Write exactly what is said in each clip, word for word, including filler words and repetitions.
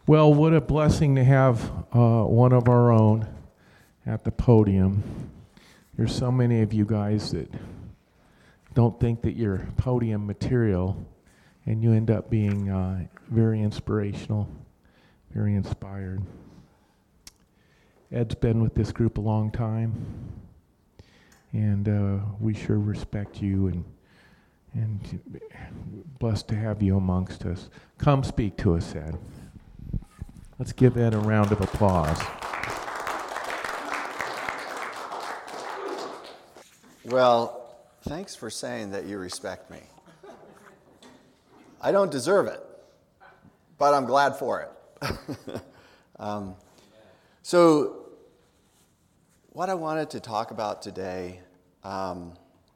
Well, what a blessing to have uh, one of our own at the podium. There's so many of you guys that don't think that you're podium material, and you end up being uh, very inspirational, very inspired. Ed's been with this group a long time, and uh, we sure respect you and and blessed to have you amongst us. Come speak to us, Ed. Let's give Ed a round of applause. Well, thanks for saying that you respect me. I don't deserve it, but I'm glad for it. um, so, what I wanted to talk about today um,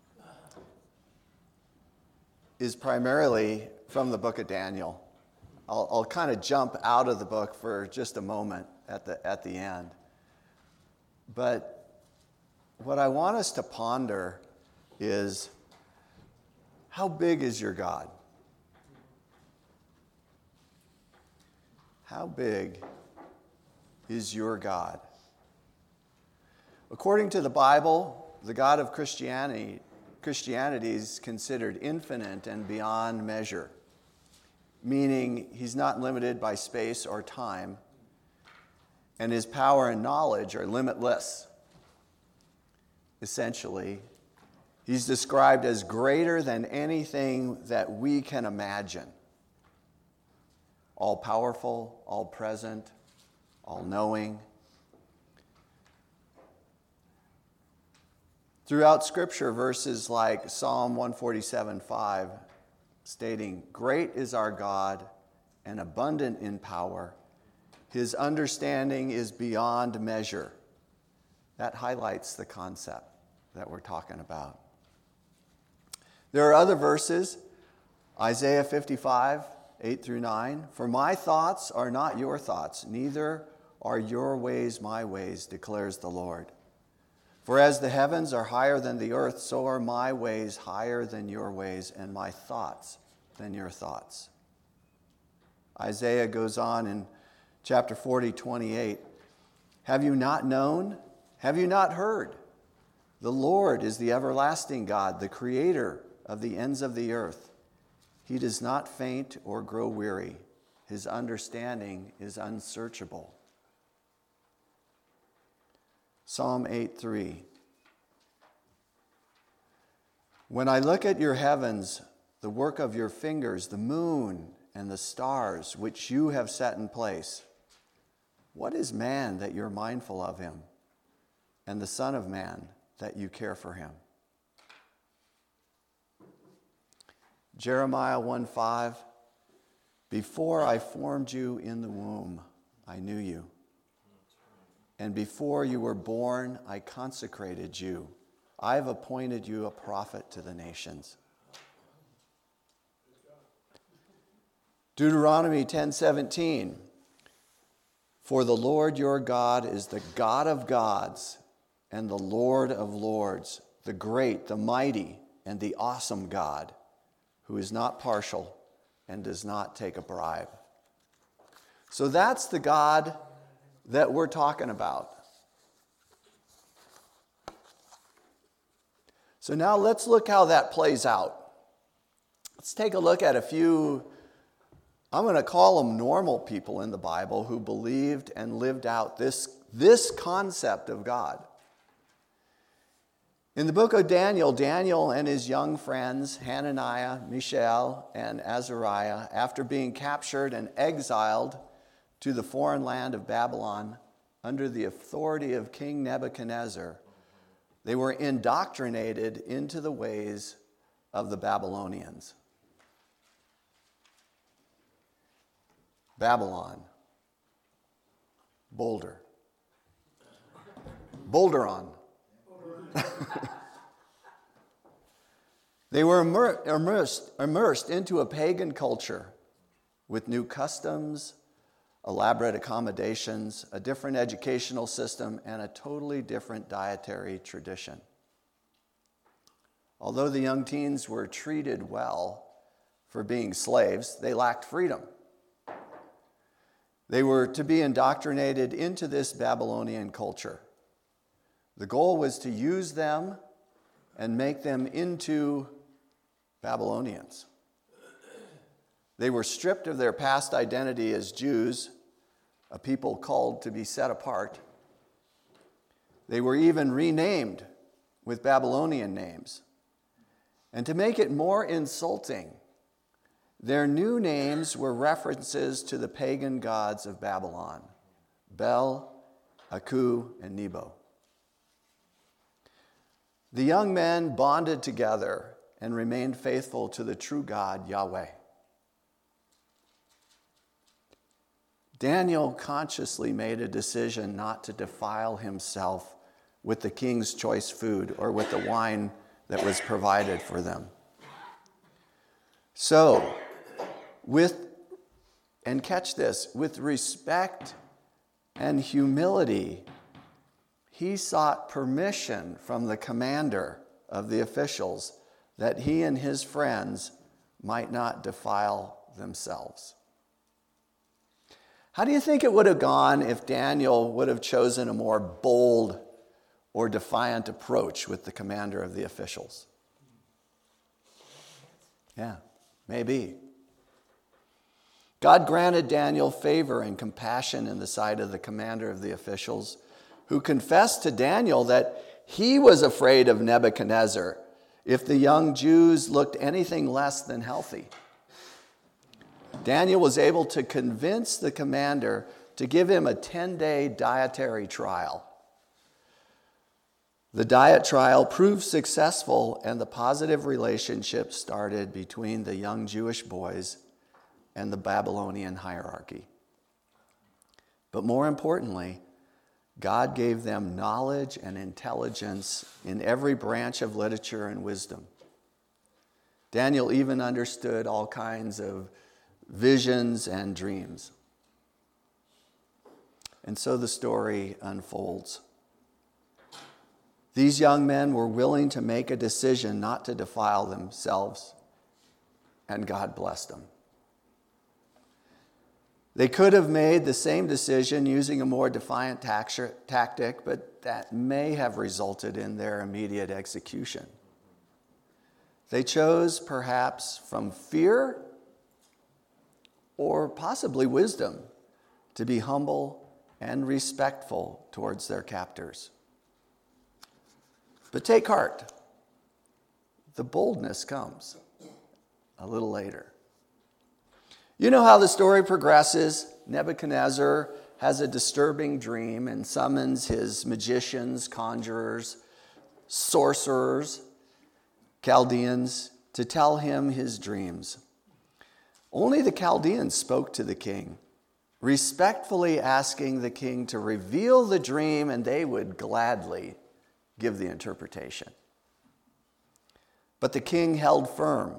is primarily from the book of Daniel. I'll, I'll kind of jump out of the book for just a moment at the at the end. But what I want us to ponder is, how big is your God? How big is your God? According to the Bible, the God of Christianity, Christianity is considered infinite and beyond measure, meaning he's not limited by space or time, and his power and knowledge are limitless. Essentially, he's described as greater than anything that we can imagine. All-powerful, all-present, all-knowing. Throughout Scripture, verses like Psalm one forty-seven five, stating, "Great is our God and abundant in power. His understanding is beyond measure." That highlights the concept that we're talking about. There are other verses, Isaiah fifty-five, eight through nine. "For my thoughts are not your thoughts, neither are your ways my ways, declares the Lord. For as the heavens are higher than the earth, so are my ways higher than your ways, and my thoughts than your thoughts." Isaiah goes on in chapter forty, twenty-eight. "Have you not known? Have you not heard? The Lord is the everlasting God, the creator of the ends of the earth. He does not faint or grow weary. His understanding is unsearchable." Psalm eight three. "When I look at your heavens, the work of your fingers, the moon and the stars which you have set in place, what is man that you're mindful of him, and the Son of Man that you care for him?" Jeremiah one five. "Before I formed you in the womb, I knew you. And before you were born, I consecrated you. I have appointed you a prophet to the nations." Deuteronomy ten seventeen. "For the Lord your God is the God of gods and the Lord of lords, the great, the mighty, and the awesome God, who is not partial and does not take a bribe." So that's the God that we're talking about. So now let's look how that plays out. Let's take a look at a few, I'm going to call them normal people in the Bible, who believed and lived out this, this concept of God. In the book of Daniel, Daniel and his young friends, Hananiah, Mishael, and Azariah, after being captured and exiled to the foreign land of Babylon under the authority of King Nebuchadnezzar, they were indoctrinated into the ways of the Babylonians. Babylon. Boulder. Boulderon. They were immer- immersed, immersed into a pagan culture with new customs, elaborate accommodations, a different educational system, and a totally different dietary tradition. Although the young teens were treated well for being slaves, they lacked freedom. They were to be indoctrinated into this Babylonian culture. The goal was to use them and make them into Babylonians. They were stripped of their past identity as Jews, a people called to be set apart. They were even renamed with Babylonian names. And to make it more insulting, their new names were references to the pagan gods of Babylon, Bel, Aku, and Nebo. The young men bonded together and remained faithful to the true God, Yahweh. Daniel consciously made a decision not to defile himself with the king's choice food or with the wine that was provided for them. So, with, and catch this, with respect and humility, he sought permission from the commander of the officials that he and his friends might not defile themselves. How do you think it would have gone if Daniel would have chosen a more bold or defiant approach with the commander of the officials? Yeah, maybe. God granted Daniel favor and compassion in the sight of the commander of the officials, who confessed to Daniel that he was afraid of Nebuchadnezzar if the young Jews looked anything less than healthy. Daniel was able to convince the commander to give him a ten-day dietary trial. The diet trial proved successful, and the positive relationship started between the young Jewish boys and the Babylonian hierarchy. But more importantly, God gave them knowledge and intelligence in every branch of literature and wisdom. Daniel even understood all kinds of visions and dreams. And so the story unfolds. These young men were willing to make a decision not to defile themselves, and God blessed them. They could have made the same decision using a more defiant tactic, but that may have resulted in their immediate execution. They chose, perhaps from fear or possibly wisdom, to be humble and respectful towards their captors. But take heart. The boldness comes a little later. You know how the story progresses. Nebuchadnezzar has a disturbing dream and summons his magicians, conjurers, sorcerers, Chaldeans to tell him his dreams. Only the Chaldeans spoke to the king, respectfully asking the king to reveal the dream, and they would gladly give the interpretation. But the king held firm.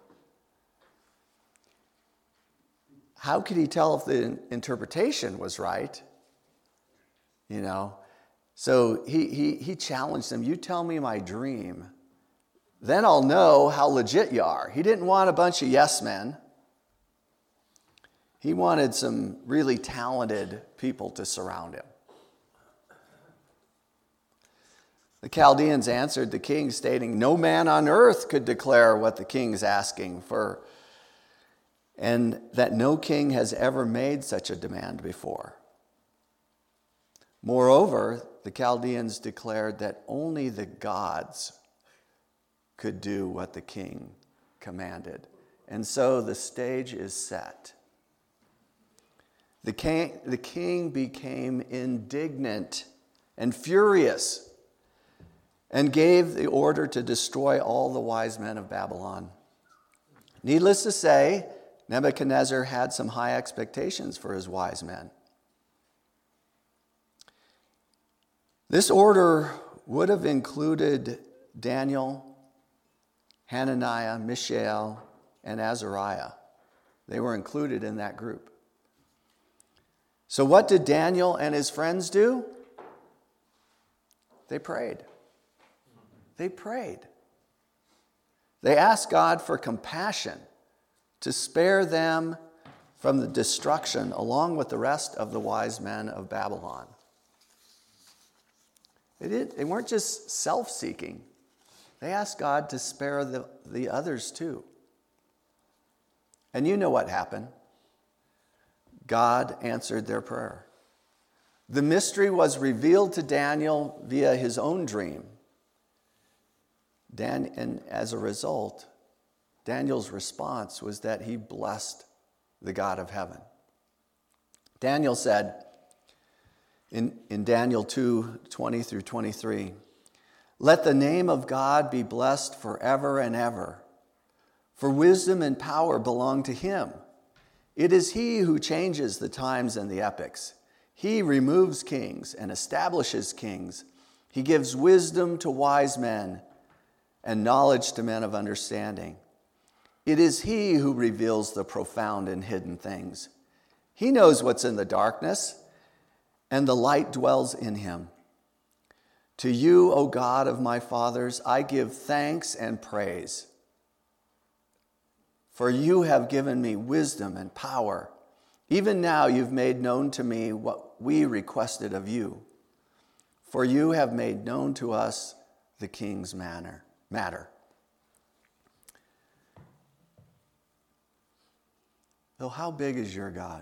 How could he tell if the interpretation was right? You know, so he, he, he challenged them. You tell me my dream, then I'll know how legit you are. He didn't want a bunch of yes men. He wanted some really talented people to surround him. The Chaldeans answered the king, stating, no man on earth could declare what the king's asking for, and that no king has ever made such a demand before. Moreover, the Chaldeans declared that only the gods could do what the king commanded. And so the stage is set. The king, the king became indignant and furious and gave the order to destroy all the wise men of Babylon. Needless to say, Nebuchadnezzar had some high expectations for his wise men. This order would have included Daniel, Hananiah, Mishael, and Azariah. They were included in that group. So what did Daniel and his friends do? They prayed. They prayed. They asked God for compassion to spare them from the destruction along with the rest of the wise men of Babylon. They, did, they weren't just self-seeking. They asked God to spare the, the others too. And you know what happened. God answered their prayer. The mystery was revealed to Daniel via his own dream. Dan, and as a result, Daniel's response was that he blessed the God of heaven. Daniel said in, in Daniel two, twenty through twenty-three, "Let the name of God be blessed forever and ever, for wisdom and power belong to him. It is he who changes the times and the epochs. He removes kings and establishes kings. He gives wisdom to wise men and knowledge to men of understanding. It is he who reveals the profound and hidden things. He knows what's in the darkness, and the light dwells in him. To you, O God of my fathers, I give thanks and praise. For you have given me wisdom and power. Even now you've made known to me what we requested of you. For you have made known to us the king's manner, matter." Though how big is your God?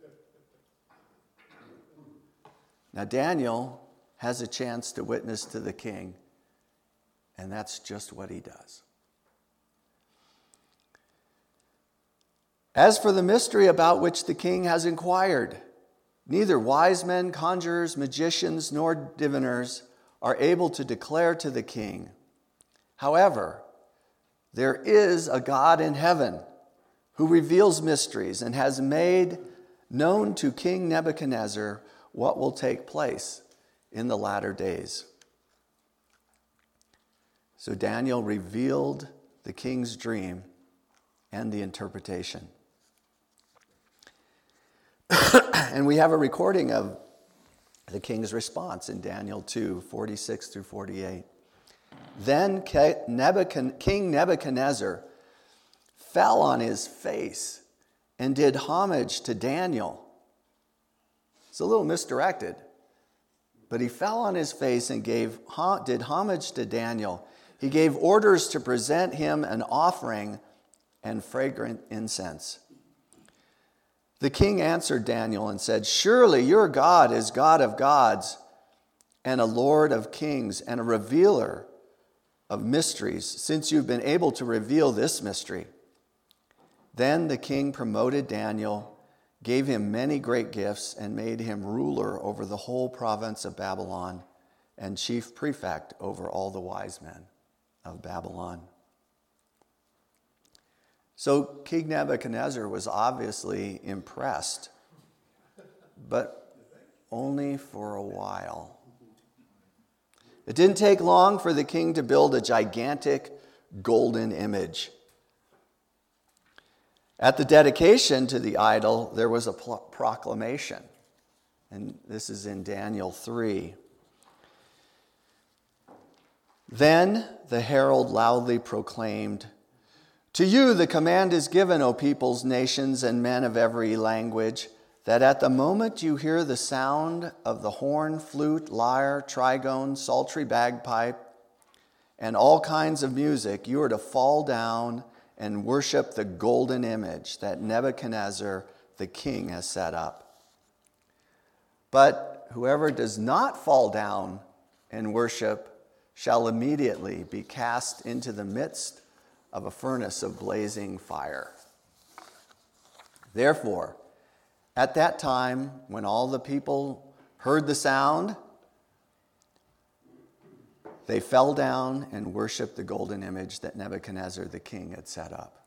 Now Daniel has a chance to witness to the king, and that's just what he does. As for the mystery about which the king has inquired, neither wise men, conjurers, magicians, nor diviners are able to declare to the king. However, there is a God in heaven who reveals mysteries and has made known to King Nebuchadnezzar what will take place in the latter days. So Daniel revealed the king's dream and the interpretation. And we have a recording of the king's response in Daniel two, forty-six through forty-eight. Then King Nebuchadnezzar fell on his face and did homage to Daniel. It's a little misdirected, but he fell on his face and gave did homage to Daniel. He gave orders to present him an offering and fragrant incense. The king answered Daniel and said, "Surely your God is God of gods and a Lord of kings and a revealer of mysteries, since you've been able to reveal this mystery." Then the king promoted Daniel, gave him many great gifts, and made him ruler over the whole province of Babylon and chief prefect over all the wise men of Babylon. So King Nebuchadnezzar was obviously impressed, but only for a while. It didn't take long for the king to build a gigantic golden image. At the dedication to the idol, there was a pro- proclamation. And this is in Daniel three. Then the herald loudly proclaimed, "To you the command is given, O peoples, nations, and men of every language, that at the moment you hear the sound of the horn, flute, lyre, trigon, psaltery, bagpipe, and all kinds of music, you are to fall down and worship the golden image that Nebuchadnezzar the king has set up. But whoever does not fall down and worship shall immediately be cast into the midst of a furnace of blazing fire." Therefore, at that time, when all the people heard the sound, they fell down and worshiped the golden image that Nebuchadnezzar the king had set up.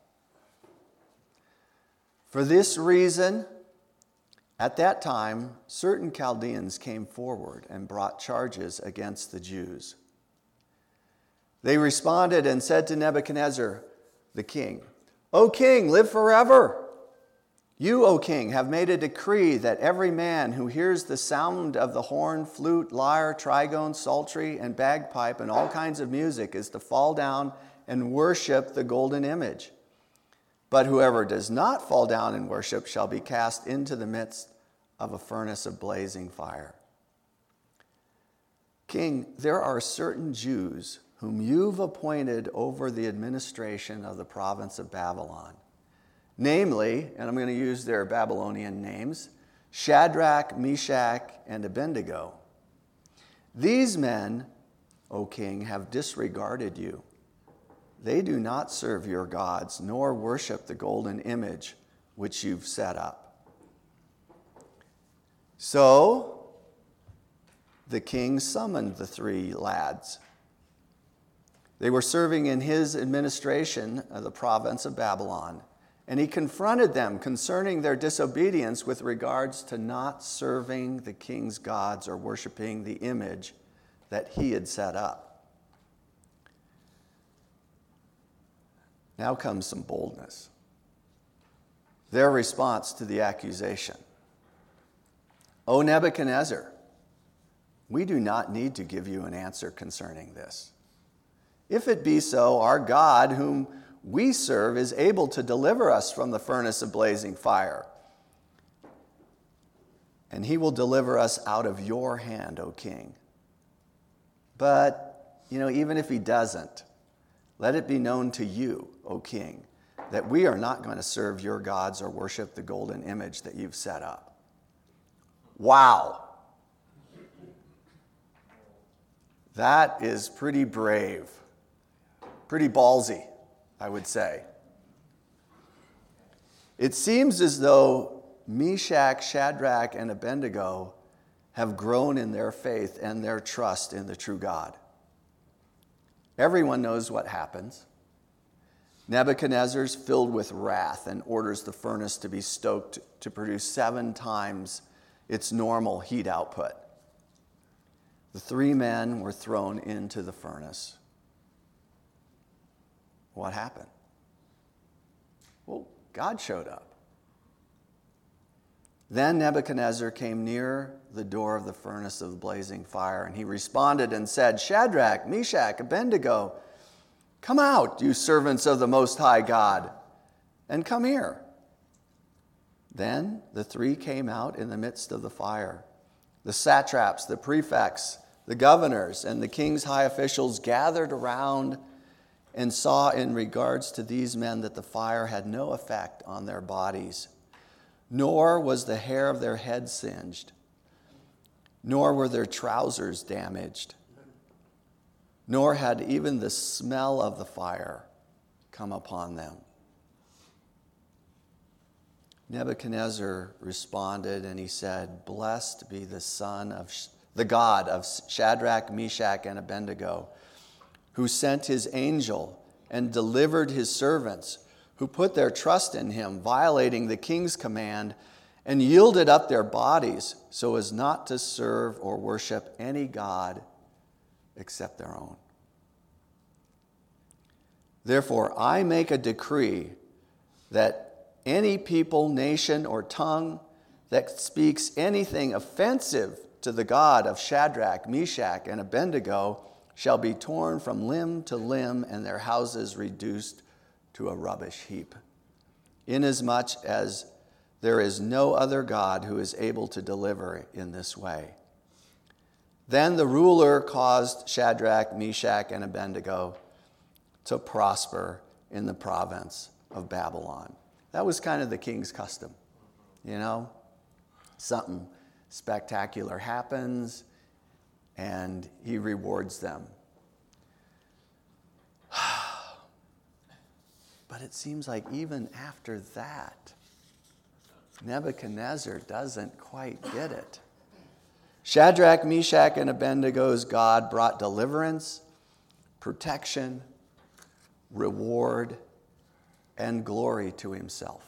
For this reason, at that time, certain Chaldeans came forward and brought charges against the Jews. They responded and said to Nebuchadnezzar the king, "O king, live forever. You, O king, have made a decree that every man who hears the sound of the horn, flute, lyre, trigon, psaltery, and bagpipe, and all kinds of music is to fall down and worship the golden image. But whoever does not fall down and worship shall be cast into the midst of a furnace of blazing fire. King, there are certain Jews whom you've appointed over the administration of the province of Babylon. Namely, and I'm going to use their Babylonian names, Shadrach, Meshach, and Abednego. These men, O king, have disregarded you. They do not serve your gods, nor worship the golden image which you've set up. So the king summoned the three lads. They were serving in his administration of the province of Babylon, and he confronted them concerning their disobedience with regards to not serving the king's gods or worshiping the image that he had set up. Now comes some boldness. Their response to the accusation. O Nebuchadnezzar, we do not need to give you an answer concerning this. If it be so, our God, whom we serve, is able to deliver us from the furnace of blazing fire. And he will deliver us out of your hand, O king. But, you know, even if he doesn't, let it be known to you, O king, that we are not going to serve your gods or worship the golden image that you've set up. Wow. That is pretty brave. Pretty ballsy, I would say. It seems as though Meshach, Shadrach, and Abednego have grown in their faith and their trust in the true God. Everyone knows what happens. Nebuchadnezzar's filled with wrath and orders the furnace to be stoked to produce seven times its normal heat output. The three men were thrown into the furnace. What happened? Well, God showed up. Then Nebuchadnezzar came near the door of the furnace of the blazing fire, and he responded and said, Shadrach, Meshach, Abednego, come out, you servants of the Most High God, and come here. Then the three came out in the midst of the fire. The satraps, the prefects, the governors, and the king's high officials gathered around and saw in regards to these men that the fire had no effect on their bodies, nor was the hair of their heads singed, nor were their trousers damaged, nor had even the smell of the fire come upon them. Nebuchadnezzar responded and he said, Blessed be the Son of Sh- the God of Shadrach, Meshach, and Abednego, who sent his angel and delivered his servants, who put their trust in him, violating the king's command, and yielded up their bodies so as not to serve or worship any god except their own. Therefore, I make a decree that any people, nation, or tongue that speaks anything offensive to the God of Shadrach, Meshach, and Abednego shall be torn from limb to limb and their houses reduced to a rubbish heap, inasmuch as there is no other God who is able to deliver in this way. Then the ruler caused Shadrach, Meshach, and Abednego to prosper in the province of Babylon. That was kind of the king's custom, you know? Something spectacular happens, and he rewards them. But it seems like even after that, Nebuchadnezzar doesn't quite get it. Shadrach, Meshach, and Abednego's God brought deliverance, protection, reward, and glory to himself.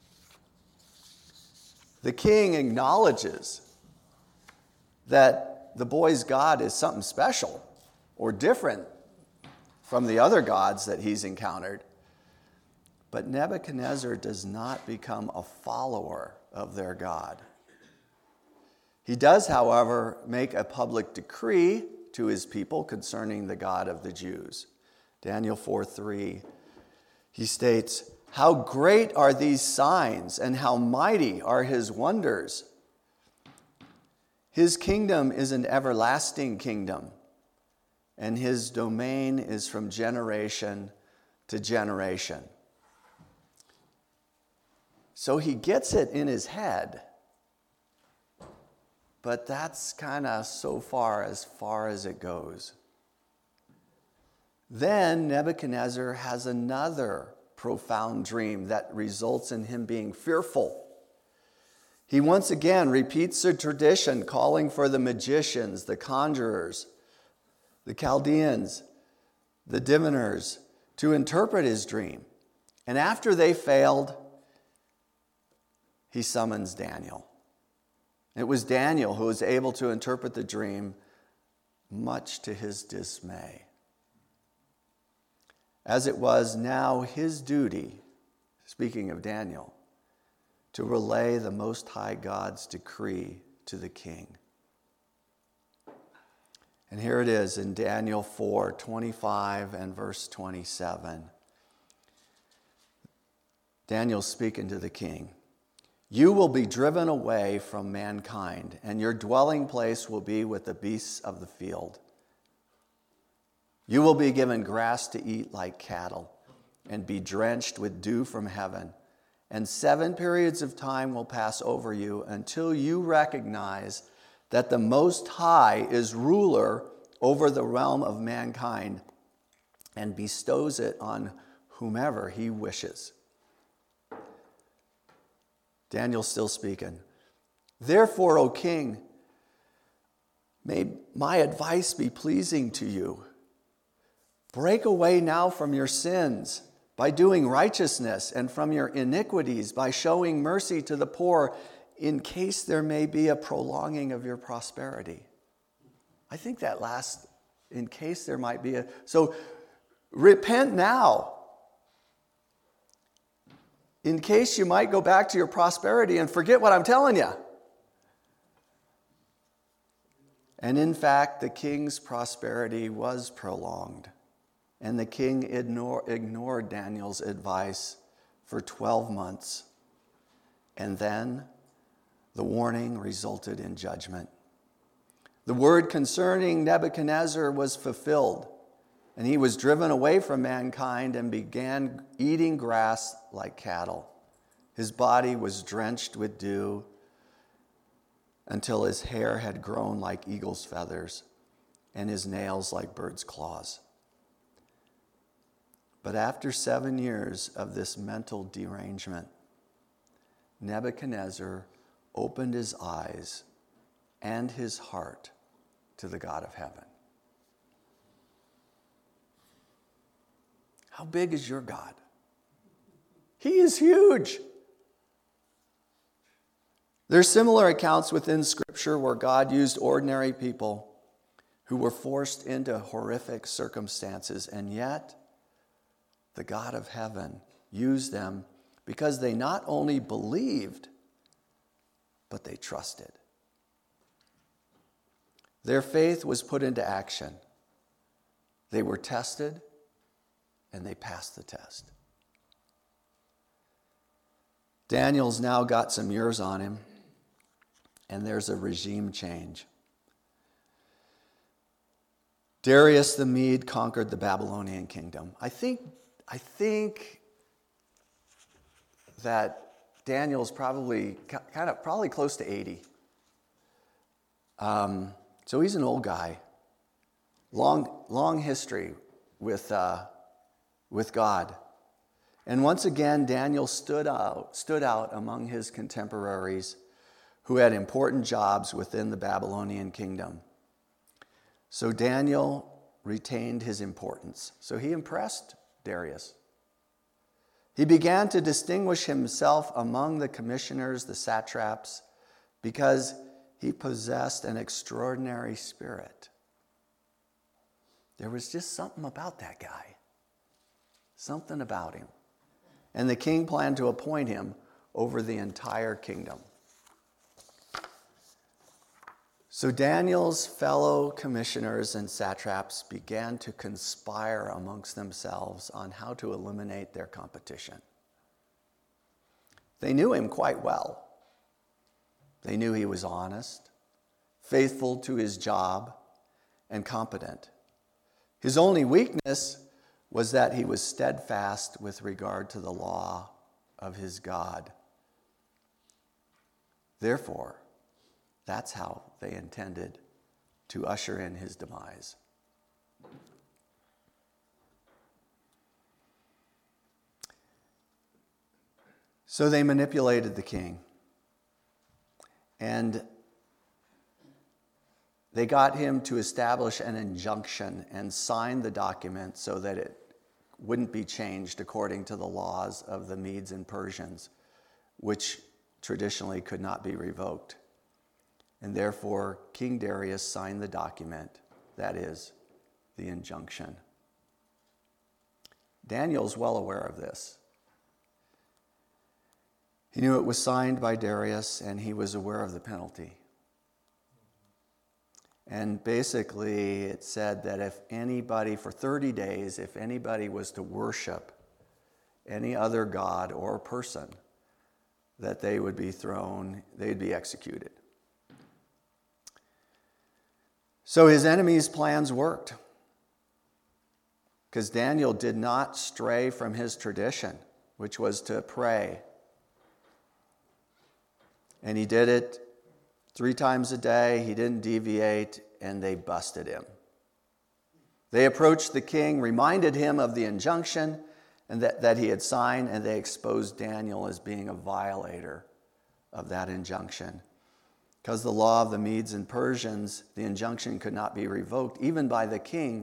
The king acknowledges that the boy's God is something special or different from the other gods that he's encountered. But Nebuchadnezzar does not become a follower of their God. He does, however, make a public decree to his people concerning the God of the Jews. Daniel four three, he states, How great are these signs, and how mighty are his wonders! His kingdom is an everlasting kingdom, and his domain is from generation to generation. So he gets it in his head, but that's kind of so far as far as it goes. Then Nebuchadnezzar has another profound dream that results in him being fearful. He once again repeats the tradition, calling for the magicians, the conjurers, the Chaldeans, the diviners to interpret his dream. And after they failed, he summons Daniel. It was Daniel who was able to interpret the dream, much to his dismay. As it was now his duty, speaking of Daniel, to relay the Most High God's decree to the king. And here it is in Daniel four twenty-five and verse twenty-seven. Daniel's speaking to the king. You will be driven away from mankind, and your dwelling place will be with the beasts of the field. You will be given grass to eat like cattle, and be drenched with dew from heaven. And seven periods of time will pass over you until you recognize that the Most High is ruler over the realm of mankind and bestows it on whomever he wishes. Daniel's still speaking. Therefore, O king, may my advice be pleasing to you. Break away now from your sins by doing righteousness, and from your iniquities by showing mercy to the poor, in case there may be a prolonging of your prosperity. I think that last, in case there might be a, so repent now. In case you might go back to your prosperity and forget what I'm telling you. And in fact, the king's prosperity was prolonged. And the king ignore, ignored Daniel's advice for twelve months. And then the warning resulted in judgment. The word concerning Nebuchadnezzar was fulfilled, and he was driven away from mankind and began eating grass like cattle. His body was drenched with dew until his hair had grown like eagle's feathers and his nails like bird's claws. But after seven years of this mental derangement, Nebuchadnezzar opened his eyes and his heart to the God of heaven. How big is your God? He is huge. There's similar accounts within Scripture where God used ordinary people who were forced into horrific circumstances, and yet the God of heaven used them because they not only believed, but they trusted. Their faith was put into action. They were tested, and they passed the test. Daniel's now got some years on him, and there's a regime change. Darius the Mede conquered the Babylonian kingdom. I think, I think that Daniel's probably kind of probably close to eighty. Um, so he's an old guy. Long, long history with uh, with God. And once again, Daniel stood out, stood out among his contemporaries who had important jobs within the Babylonian kingdom. So Daniel retained his importance. So he impressed Darius. He began to distinguish himself among the commissioners, the satraps, because he possessed an extraordinary spirit. There was just something about that guy. Something about him. And the king planned to appoint him over the entire kingdom. So Daniel's fellow commissioners and satraps began to conspire amongst themselves on how to eliminate their competition. They knew him quite well. They knew he was honest, faithful to his job, and competent. His only weakness was that he was steadfast with regard to the law of his God. Therefore, that's how they intended to usher in his demise. So they manipulated the king. And they got him to establish an injunction and sign the document so that it wouldn't be changed according to the laws of the Medes and Persians, which traditionally could not be revoked. And therefore, King Darius signed the document, that is, the injunction. Daniel's well aware of this. He knew it was signed by Darius, and he was aware of the penalty. And basically, it said that if anybody, for thirty days, if anybody was to worship any other god or person, that they would be thrown, they'd be executed. So his enemies' plans worked, because Daniel did not stray from his tradition, which was to pray. And he did it three times a day. He didn't deviate, and they busted him. They approached the king, reminded him of the injunction and that, that he had signed, and they exposed Daniel as being a violator of that injunction. Because the law of the Medes and Persians, the injunction could not be revoked, even by the king.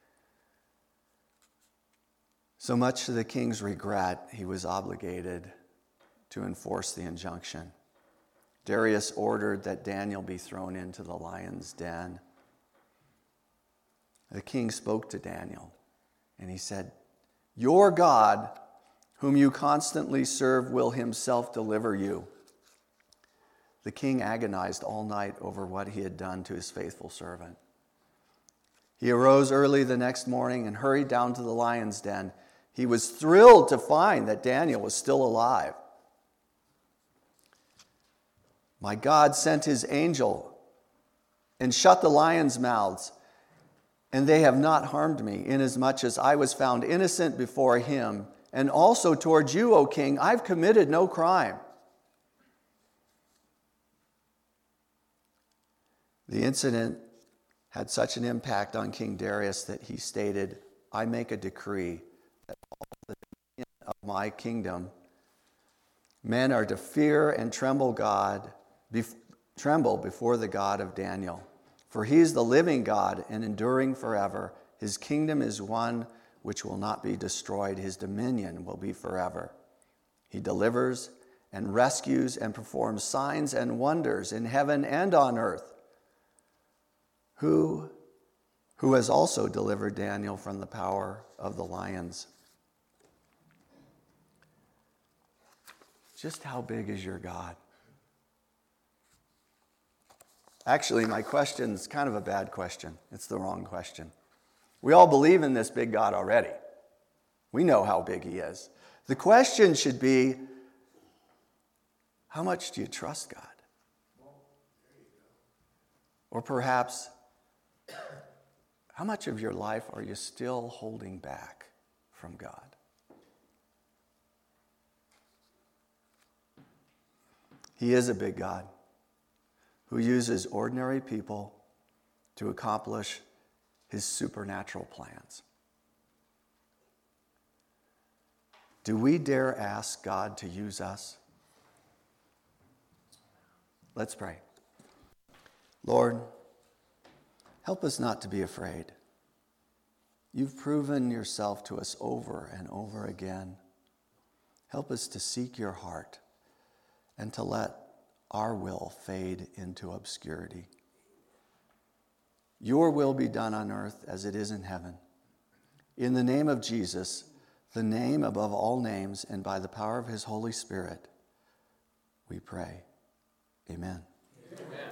So much to the king's regret, he was obligated to enforce the injunction. Darius ordered that Daniel be thrown into the lion's den. The king spoke to Daniel, and he said, "Your God, whom you constantly serve, will himself deliver you." The king agonized all night over what he had done to his faithful servant. He arose early the next morning and hurried down to the lion's den. He was thrilled to find that Daniel was still alive. "My God sent his angel and shut the lions' mouths, and they have not harmed me, inasmuch as I was found innocent before him. And also towards you, O king, I've committed no crime." The incident had such an impact on King Darius that he stated, "I make a decree that all the dominion of my kingdom, men are to fear and tremble God, Bef- tremble before the God of Daniel. For he is the living God and enduring forever. His kingdom is one which will not be destroyed. His dominion will be forever. He delivers and rescues and performs signs and wonders in heaven and on earth. Who, who has also delivered Daniel from the power of the lions." Just how big is your God? Actually, my question is kind of a bad question. It's the wrong question. We all believe in this big God already. We know how big he is. The question should be, how much do you trust God? Or perhaps, how much of your life are you still holding back from God? He is a big God who uses ordinary people to accomplish his supernatural plans. Do we dare ask God to use us? Let's pray. Lord, help us not to be afraid. You've proven yourself to us over and over again. Help us to seek your heart and to let our will fade into obscurity. Your will be done on earth as it is in heaven. In the name of Jesus, the name above all names, and by the power of his Holy Spirit, we pray. Amen. Amen.